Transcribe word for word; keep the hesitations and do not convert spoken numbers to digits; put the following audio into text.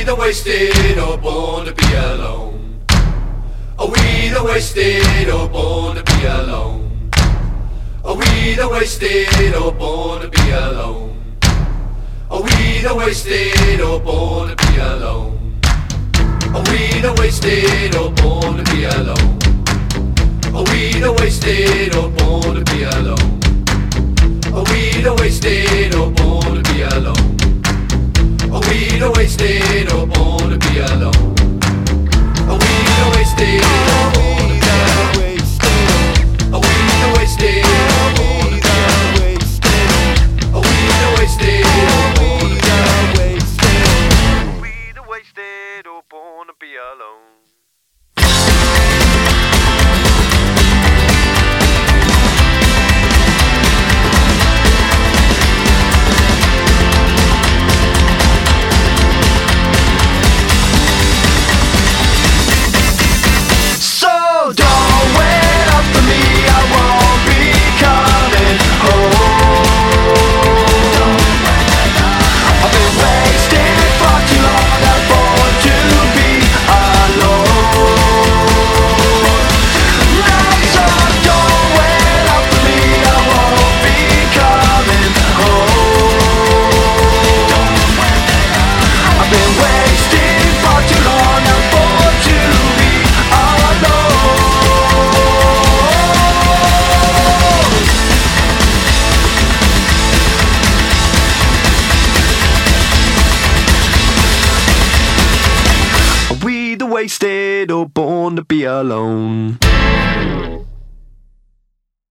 the wasted or born to be alone? Are we the wasted or born to be alone? Are we the wasted or born to be alone? Are we the wasted or born to be alone? Are we the wasted or born to be alone? Are we the wasted or born to be alone? Are we the wasted or born to be alone? Are we the wasted or born to be alone? Are we the wasted or born to be alone? Are we the wasted or born to be alone? Are we the wasted or born to be alone? Are we the wasted or born to be alone? Wasted or born to be alone.